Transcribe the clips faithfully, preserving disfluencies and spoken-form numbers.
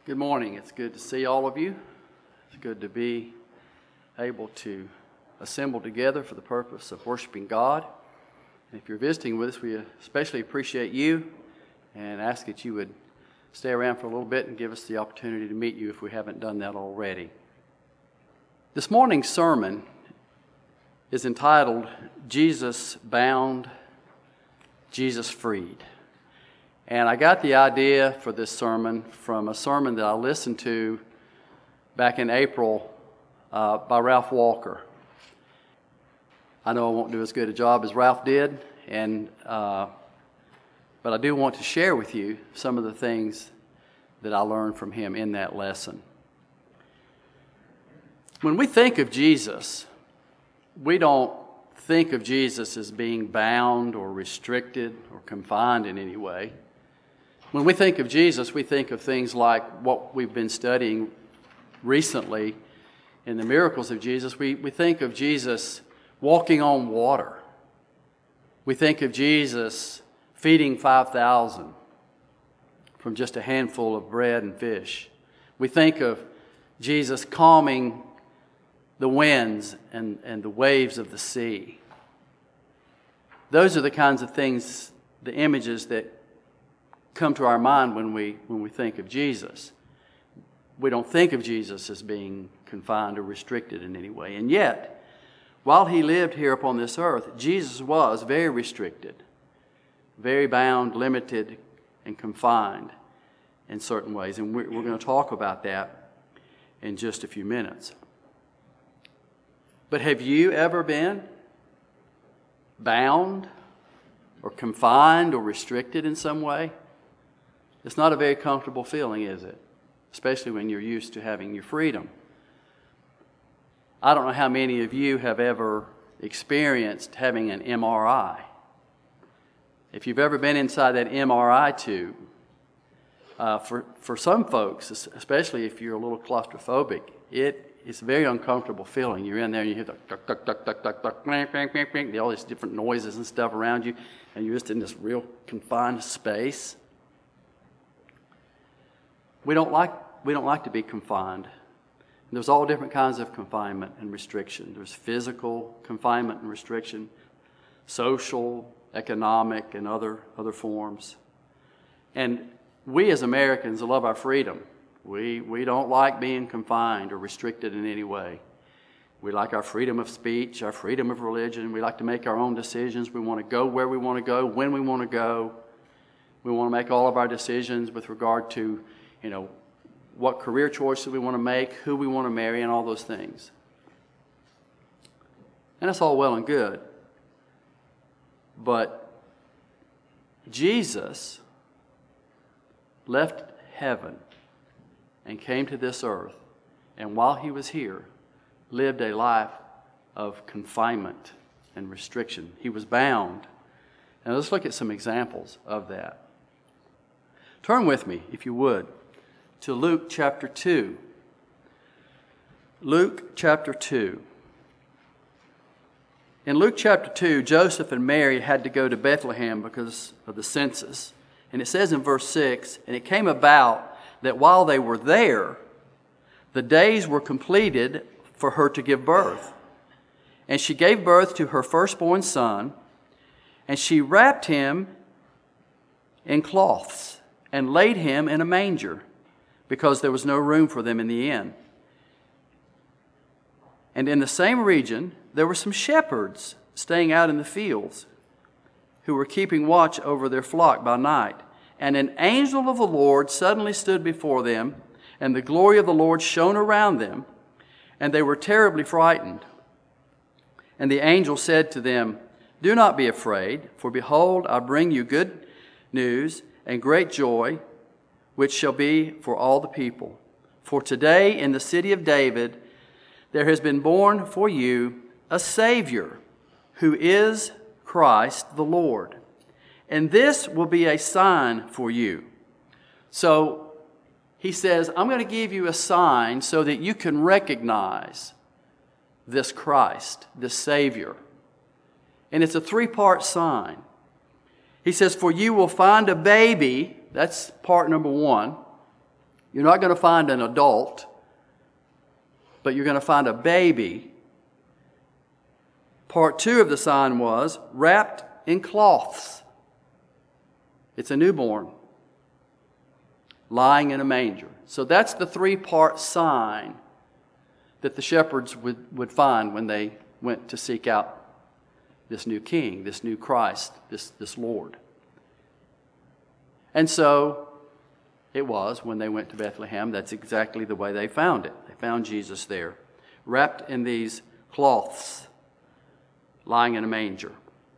Good morning. It's good to see all of you. It's good to be able to assemble together for the purpose of worshiping God. And if you're visiting with us, we especially appreciate you and ask that you would stay around for a little bit and give us the opportunity to meet you if we haven't done that already. This morning's sermon is entitled, Jesus Bound, Jesus Freed. And I got the idea for this sermon from a sermon that I listened to back in April uh, by Ralph Walker. I know I won't do as good a job as Ralph did, and uh, but I do want to share with you some of the things that I learned from him in that lesson. When we think of Jesus, we don't think of Jesus as being bound or restricted or confined in any way. When we think of Jesus, we think of things like what we've been studying recently in the miracles of Jesus. We, we think of Jesus walking on water. We think of Jesus feeding five thousand from just a handful of bread and fish. We think of Jesus calming the winds and, and the waves of the sea. Those are the kinds of things, the images that come to our mind when we when we think of Jesus. We don't think of Jesus as being confined or restricted in any way. And yet, while he lived here upon this earth, Jesus was very restricted, very bound, limited, and confined in certain ways. And we're, we're going to talk about that in just a few minutes. But have you ever been bound or confined or restricted in some way? It's not a very comfortable feeling, is it? Especially when you're used to having your freedom. I don't know how many of you have ever experienced having an M R I. If you've ever been inside that M R I tube, uh, for, for some folks, especially if you're a little claustrophobic, it, it's a very uncomfortable feeling. You're in there and you hear the duck, duck, duck, duck, duck, duck, bang, bang, bang, bang, all these different noises and stuff around you, and you're just in this real confined space. We don't like we don't like to be confined. And there's all different kinds of confinement and restriction. There's physical confinement and restriction, social, economic, and other other forms. And we as Americans love our freedom. We we don't like being confined or restricted in any way. We like our freedom of speech, our freedom of religion. We like to make our own decisions. We want to go where we want to go, when we want to go. We want to make all of our decisions with regard to you know, what career choices we want to make, who we want to marry, and all those things. And that's all well and good. But Jesus left heaven and came to this earth, and while he was here, lived a life of confinement and restriction. He was bound. And let's look at some examples of that. Turn with me, if you would, to Luke chapter two. Luke chapter two. In Luke chapter two, Joseph and Mary had to go to Bethlehem because of the census. And it says in verse six, and it came about that while they were there, the days were completed for her to give birth. And she gave birth to her firstborn son, and she wrapped him in cloths and laid him in a manger, because there was no room for them in the inn. And in the same region, there were some shepherds staying out in the fields who were keeping watch over their flock by night. And an angel of the Lord suddenly stood before them, and the glory of the Lord shone around them, and they were terribly frightened. And the angel said to them, "Do not be afraid, for behold, I bring you good news and great joy, which shall be for all the people. For today in the city of David there has been born for you a Savior, who is Christ the Lord. And this will be a sign for you." So he says, I'm going to give you a sign so that you can recognize this Christ, this Savior. And it's a three-part sign. He says, for you will find a baby, that's part number one. You're not going to find an adult, but you're going to find a baby. Part two of the sign was wrapped in cloths. It's a newborn lying in a manger. So that's the three-part sign that the shepherds would, would find when they went to seek out this new king, this new Christ, this, this Lord. And so it was when they went to Bethlehem, that's exactly the way they found it. They found Jesus there, wrapped in these cloths, lying in a manger.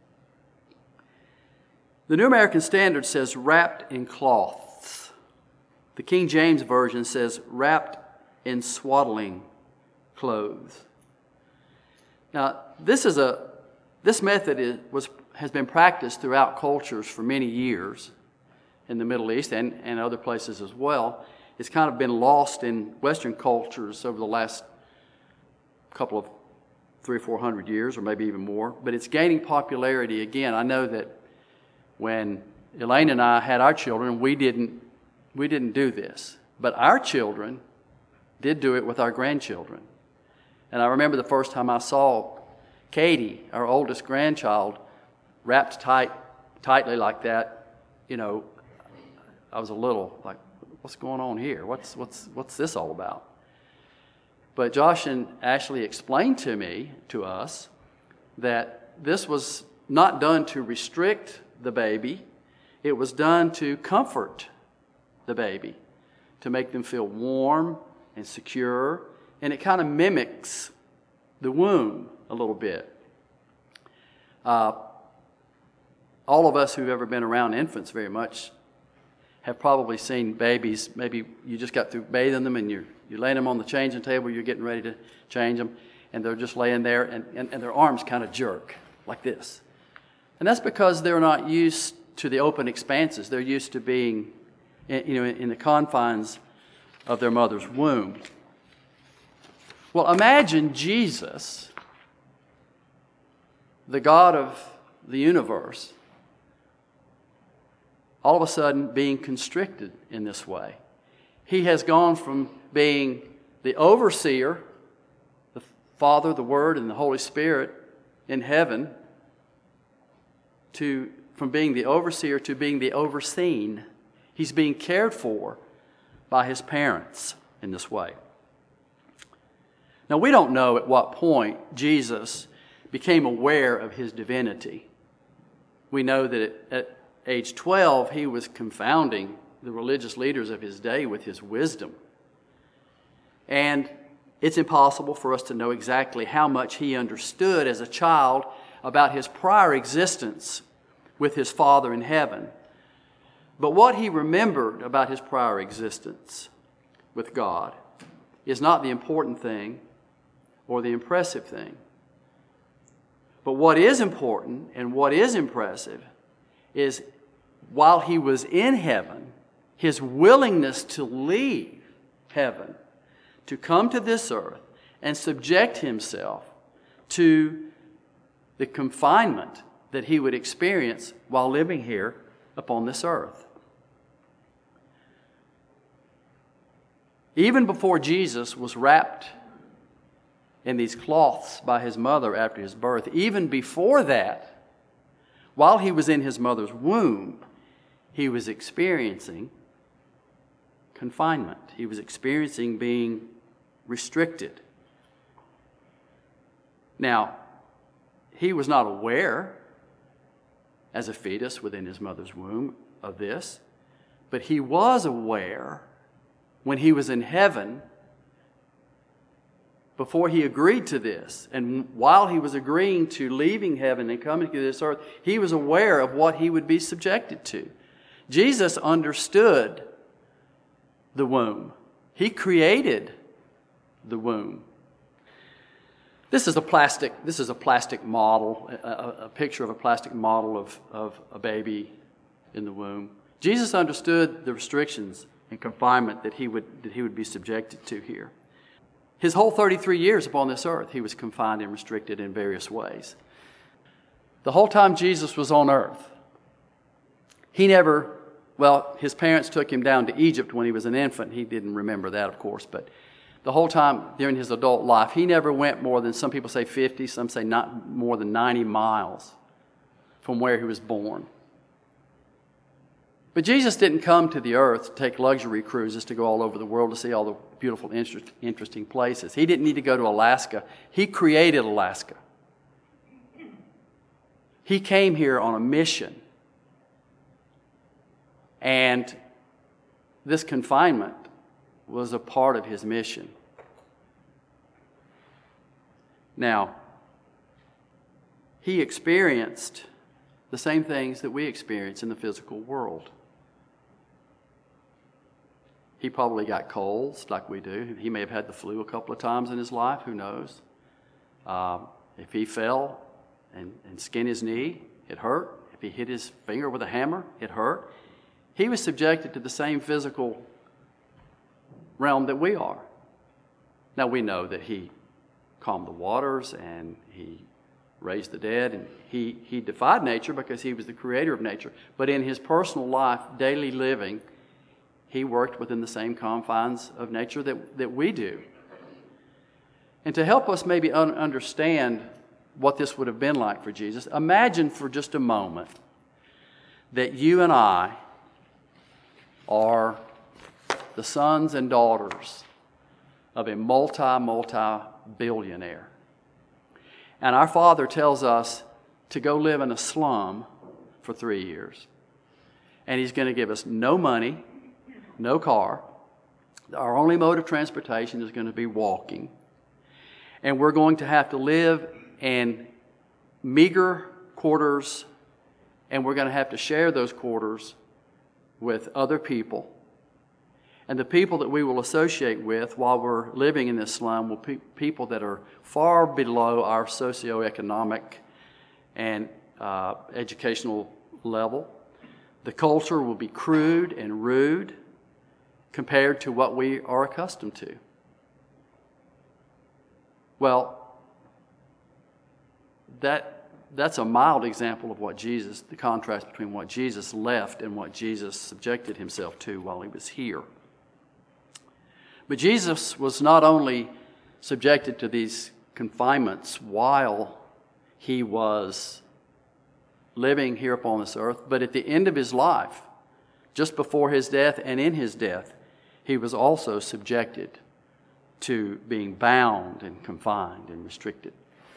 The New American Standard says wrapped in cloths. The King James Version says wrapped in swaddling clothes. Now, this is a this method is, was has been practiced throughout cultures for many years in the Middle East and, and other places as well. It's kind of been lost in Western cultures over the last couple of three or four hundred years, or maybe even more. But it's gaining popularity again. I know that when Elaine and I had our children, we didn't we didn't do this, but our children did do it with our grandchildren. And I remember the first time I saw Katie, our oldest grandchild, wrapped tight, tightly like that. You know, I was a little like, what's going on here? What's what's what's this all about? But Josh and Ashley explained to me, to us, that this was not done to restrict the baby. It was done to comfort the baby, to make them feel warm and secure. And it kind of mimics the womb a little bit. Uh, all of us who've ever been around infants very much have probably seen babies. Maybe you just got through bathing them and you're, you're laying them on the changing table, you're getting ready to change them, and they're just laying there, and, and, and their arms kind of jerk like this. And that's because they're not used to the open expanses. They're used to being in, you know, in the confines of their mother's womb. Well, imagine Jesus, the God of the universe, all of a sudden being constricted in this way. He has gone from being the overseer, the Father, the Word, and the Holy Spirit in heaven, to from being the overseer to being the overseen. He's being cared for by his parents in this way. Now, we don't know at what point Jesus became aware of his divinity. We know that at age twelve, he was confounding the religious leaders of his day with his wisdom. And it's impossible for us to know exactly how much he understood as a child about his prior existence with his Father in heaven. But what he remembered about his prior existence with God is not the important thing or the impressive thing. But what is important and what is impressive is while he was in heaven, his willingness to leave heaven, to come to this earth and subject himself to the confinement that he would experience while living here upon this earth. Even before Jesus was wrapped in these cloths by his mother after his birth, even before that, while he was in his mother's womb, he was experiencing confinement. He was experiencing being restricted. Now, he was not aware as a fetus within his mother's womb of this, but he was aware when he was in heaven before he agreed to this. And while he was agreeing to leaving heaven and coming to this earth, he was aware of what he would be subjected to. Jesus understood the womb. He created the womb. This is a plastic, this is a plastic model, a, a picture of a plastic model of, of a baby in the womb. Jesus understood the restrictions and confinement that he would that he would be subjected to here. His whole thirty-three years upon this earth, he was confined and restricted in various ways. The whole time Jesus was on earth, he never Well, his parents took him down to Egypt when he was an infant. He didn't remember that, of course, but the whole time during his adult life, he never went more than, some people say fifty, some say not more than ninety miles from where he was born. But Jesus didn't come to the earth to take luxury cruises to go all over the world to see all the beautiful, interest, interesting places. He didn't need to go to Alaska. He created Alaska. He came here on a mission. And this confinement was a part of his mission. Now, he experienced the same things that we experience in the physical world. He probably got colds like we do. He may have had the flu a couple of times in his life. Who knows? Uh, if he fell and, and skinned his knee, it hurt. If he hit his finger with a hammer, it hurt. He was subjected to the same physical realm that we are. Now, we know that he calmed the waters and he raised the dead, and he, he defied nature because he was the creator of nature. But in his personal life, daily living, he worked within the same confines of nature that, that we do. And to help us maybe un- understand what this would have been like for Jesus, imagine for just a moment that you and I are the sons and daughters of a multi, multi-billionaire. And our Father tells us to go live in a slum for three years. And He's going to give us no money, no car. Our only mode of transportation is going to be walking. And we're going to have to live in meager quarters, and we're going to have to share those quarters with other people. And the people that we will associate with while we're living in this slum will be people that are far below our socioeconomic and uh, educational level. The culture will be crude and rude compared to what we are accustomed to. Well, that that's a mild example of what Jesus, the contrast between what Jesus left and what Jesus subjected himself to while he was here. But Jesus was not only subjected to these confinements while he was living here upon this earth, but at the end of his life, just before his death and in his death, he was also subjected to being bound and confined and restricted.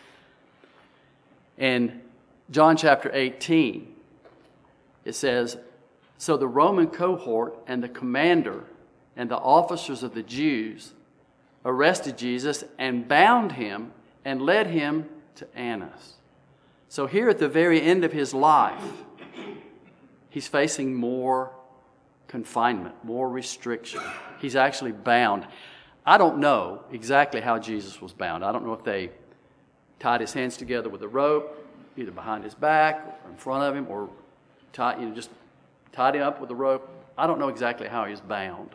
In John chapter eighteen, it says, "So the Roman cohort and the commander and the officers of the Jews arrested Jesus and bound him and led him to Annas." So here at the very end of his life, he's facing more confinement, more restriction. He's actually bound. I don't know exactly how Jesus was bound. I don't know if they tied his hands together with a rope, either behind his back or in front of him, or tied, you know, just tied him up with a rope. I don't know exactly how he was bound.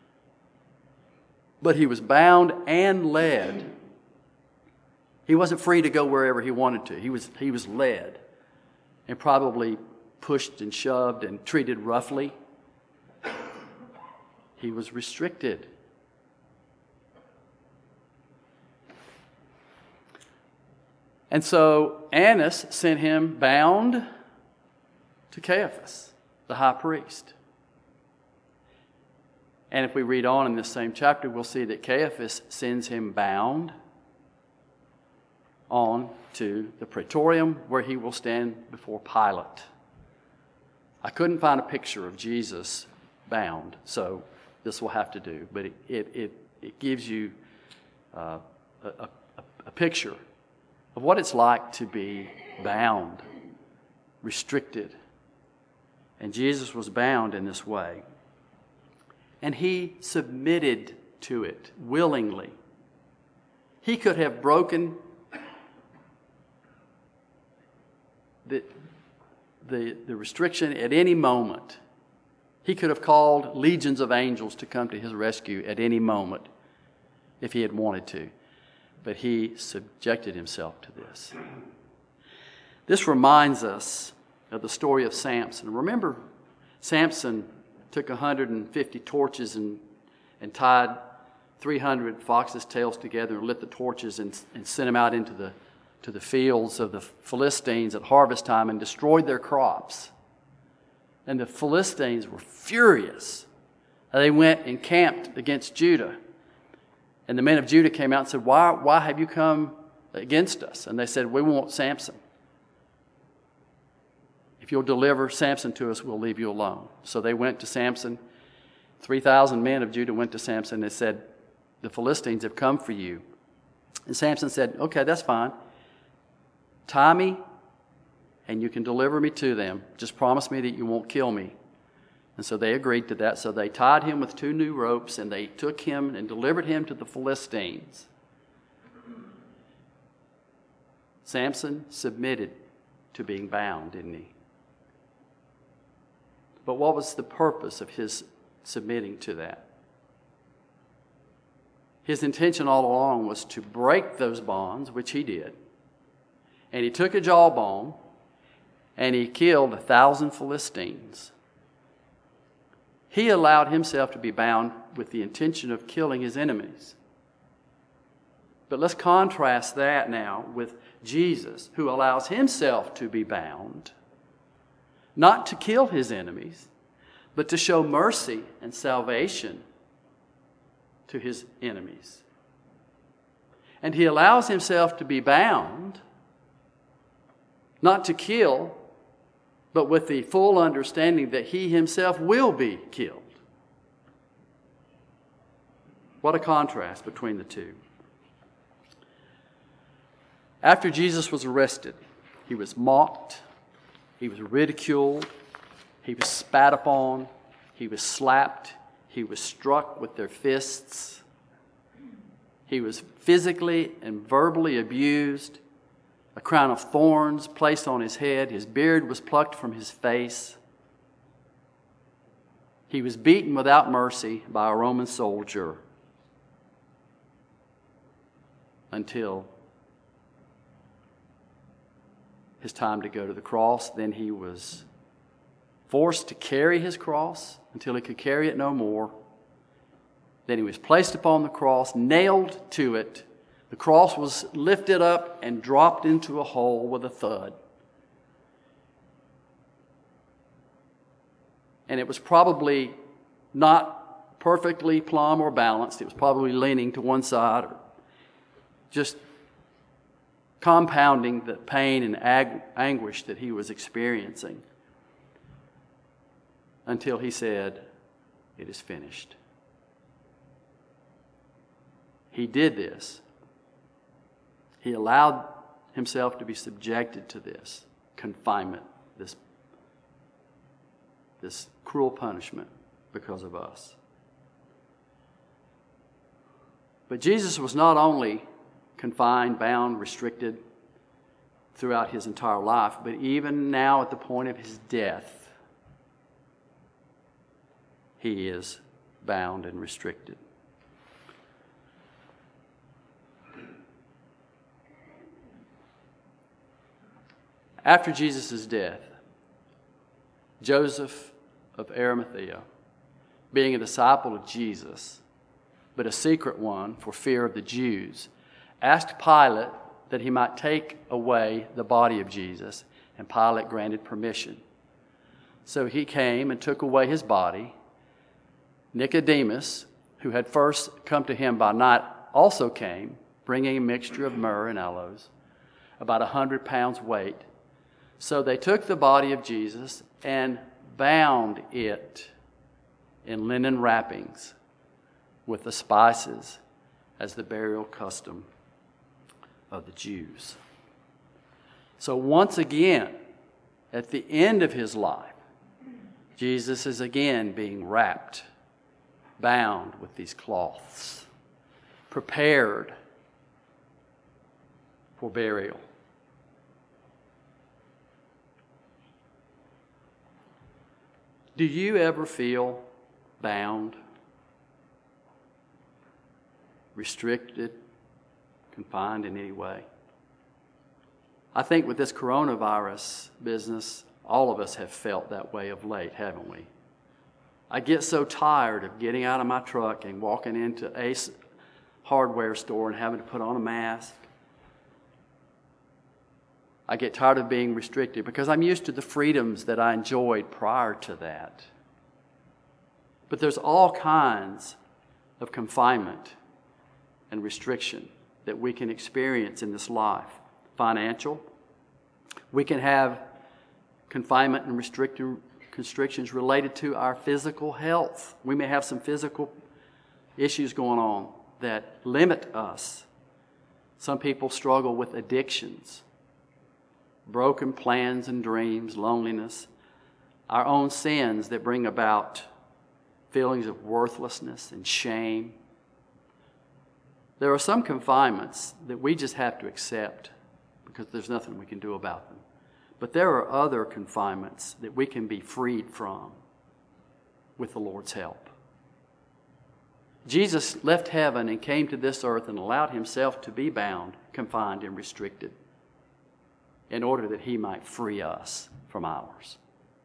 But he was bound and led. He wasn't free to go wherever he wanted to. He was, he was led and probably pushed and shoved and treated roughly. He was restricted. And so Annas sent him bound to Caiaphas, the high priest. And if we read on in this same chapter, we'll see that Caiaphas sends him bound on to the praetorium, where he will stand before Pilate. I couldn't find a picture of Jesus bound, so this will have to do. But it, it, it, it gives you uh, a, a, a picture of what it's like to be bound, restricted. And Jesus was bound in this way. And he submitted to it willingly. He could have broken the, the, the restriction at any moment. He could have called legions of angels to come to his rescue at any moment if he had wanted to. But he subjected himself to this. This reminds us of the story of Samson. Remember, Samson took one hundred fifty torches and, and tied three hundred foxes' tails together and lit the torches and, and sent them out into the, to the fields of the Philistines at harvest time and destroyed their crops. And the Philistines were furious. They went and camped against Judah. And the men of Judah came out and said, why, why have you come against us? And they said, we want Samson. If you'll deliver Samson to us, we'll leave you alone. So they went to Samson. three thousand men of Judah went to Samson and said, the Philistines have come for you. And Samson said, okay, that's fine. Tie me and you can deliver me to them. Just promise me that you won't kill me. And so they agreed to that. So they tied him with two new ropes and they took him and delivered him to the Philistines. Samson submitted to being bound, didn't he? But what was the purpose of his submitting to that? His intention all along was to break those bonds, which he did. And he took a jawbone and he killed a thousand Philistines. He allowed himself to be bound with the intention of killing his enemies. But let's contrast that now with Jesus, who allows himself to be bound, not to kill his enemies, but to show mercy and salvation to his enemies. And he allows himself to be bound, not to kill, but with the full understanding that he himself will be killed. What a contrast between the two. After Jesus was arrested, he was mocked, he was ridiculed, he was spat upon, he was slapped, he was struck with their fists, he was physically and verbally abused, a crown of thorns placed on his head, his beard was plucked from his face. He was beaten without mercy by a Roman soldier until his time to go to the cross. Then he was forced to carry his cross until he could carry it no more. Then he was placed upon the cross, nailed to it. The cross was lifted up and dropped into a hole with a thud. And it was probably not perfectly plumb or balanced. It was probably leaning to one side, or just compounding the pain and ag- anguish that he was experiencing, until he said, "It is finished." He did this. He allowed himself to be subjected to this confinement, this, this cruel punishment because of us. But Jesus was not only confined, bound, restricted throughout his entire life, but even now at the point of his death, he is bound and restricted. After Jesus' death, Joseph of Arimathea, being a disciple of Jesus, but a secret one for fear of the Jews, asked Pilate that he might take away the body of Jesus, and Pilate granted permission. So he came and took away his body. Nicodemus, who had first come to him by night, also came, bringing a mixture of myrrh and aloes, about a hundred pounds weight. So they took the body of Jesus and bound it in linen wrappings with the spices, as the burial custom of the Jews. So once again, at the end of his life, Jesus is again being wrapped, bound with these cloths, prepared for burial. Do you ever feel bound, restricted, confined in any way? I think with this coronavirus business, all of us have felt that way of late, haven't we? I get so tired of getting out of my truck and walking into Ace Hardware store and having to put on a mask. I get tired of being restricted because I'm used to the freedoms that I enjoyed prior to that. But there's all kinds of confinement and restriction that we can experience in this life. Financial. We can have confinement and restriction, constrictions related to our physical health. We may have some physical issues going on that limit us. Some people struggle with addictions, broken plans and dreams, loneliness, our own sins that bring about feelings of worthlessness and shame. There are some confinements that we just have to accept because there's nothing we can do about them. But there are other confinements that we can be freed from with the Lord's help. Jesus left heaven and came to this earth and allowed himself to be bound, confined, and restricted in order that he might free us from ours.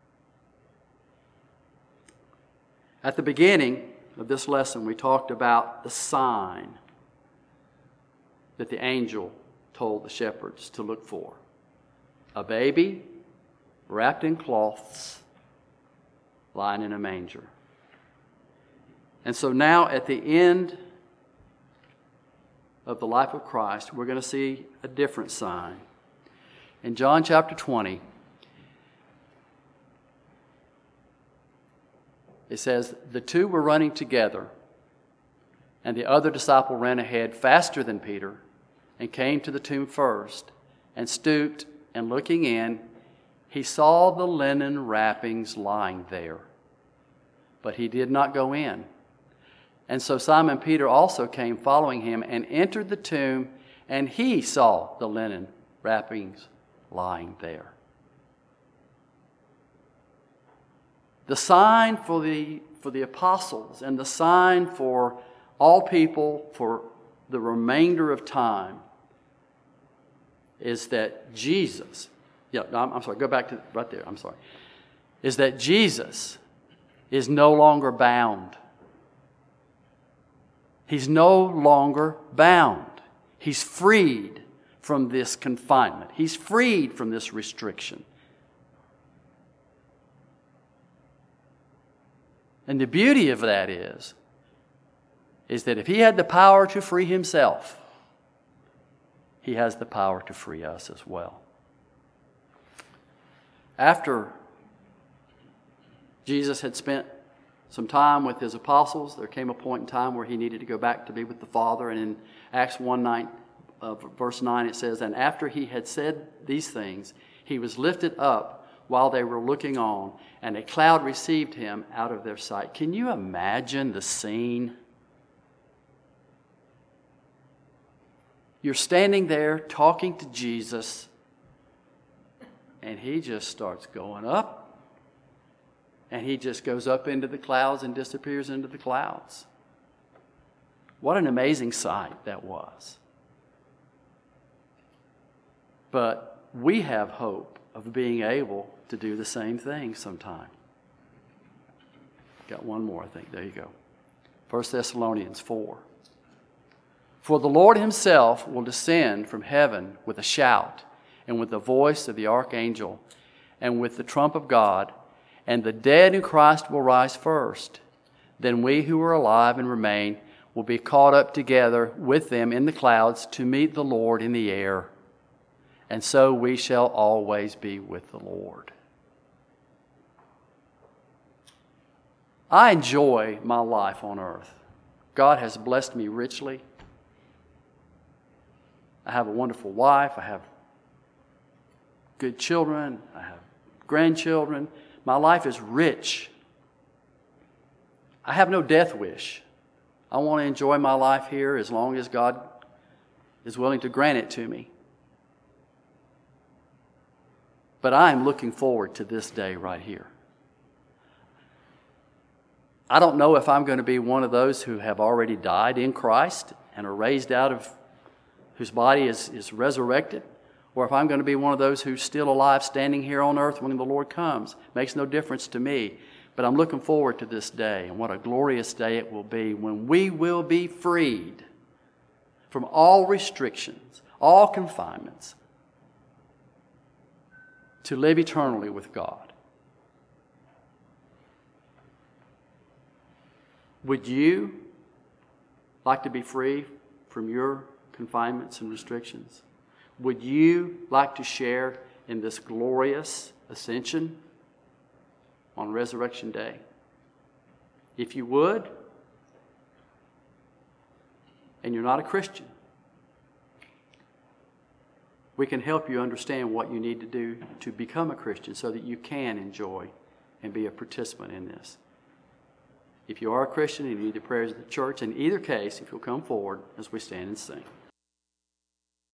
At the beginning of this lesson, we talked about the sign that the angel told the shepherds to look for. A baby wrapped in cloths, lying in a manger. And so now at the end of the life of Christ, we're going to see a different sign. In John chapter twenty, it says, the two were running together, and the other disciple ran ahead faster than Peter and came to the tomb first and stooped, and looking in, he saw the linen wrappings lying there, but he did not go in. And so Simon Peter also came following him and entered the tomb, and he saw the linen wrappings lying there. The sign for the, for the apostles and the sign for all people for the remainder of time is that Jesus, yeah, I'm, I'm sorry, go back to right there, I'm sorry, is that Jesus is no longer bound. He's no longer bound. He's freed from this confinement. He's freed from this restriction. And the beauty of that is, is that if he had the power to free himself, he has the power to free us as well. After Jesus had spent some time with his apostles, there came a point in time where he needed to go back to be with the Father. And in Acts one, nine, uh, verse nine, it says, and after he had said these things, he was lifted up while they were looking on, and a cloud received him out of their sight. Can you imagine the scene? You're standing there talking to Jesus, and he just starts going up. And he just goes up into the clouds and disappears into the clouds. What an amazing sight that was. But we have hope of being able to do the same thing sometime. Got one more, I think. There you go. First Thessalonians four. For the Lord himself will descend from heaven with a shout, and with the voice of the archangel, and with the trump of God, and the dead in Christ will rise first. Then we who are alive and remain will be caught up together with them in the clouds to meet the Lord in the air. And so we shall always be with the Lord. I enjoy my life on earth. God has blessed me richly. I have a wonderful wife. I have good children. I have grandchildren. My life is rich. I have no death wish. I want to enjoy my life here as long as God is willing to grant it to me. But I am looking forward to this day right here. I don't know if I'm going to be one of those who have already died in Christ and are raised out of, whose body is, is resurrected, or if I'm going to be one of those who's still alive standing here on earth when the Lord comes. Makes no difference to me. But I'm looking forward to this day, and what a glorious day it will be when we will be freed from all restrictions, all confinements, to live eternally with God. Would you like to be free from your confinements and restrictions? Would you like to share in this glorious ascension on Resurrection Day? If you would, and you're not a Christian, we can help you understand what you need to do to become a Christian so that you can enjoy and be a participant in this. If you are a Christian and you need the prayers of the church, in either case, if you'll come forward as we stand and sing.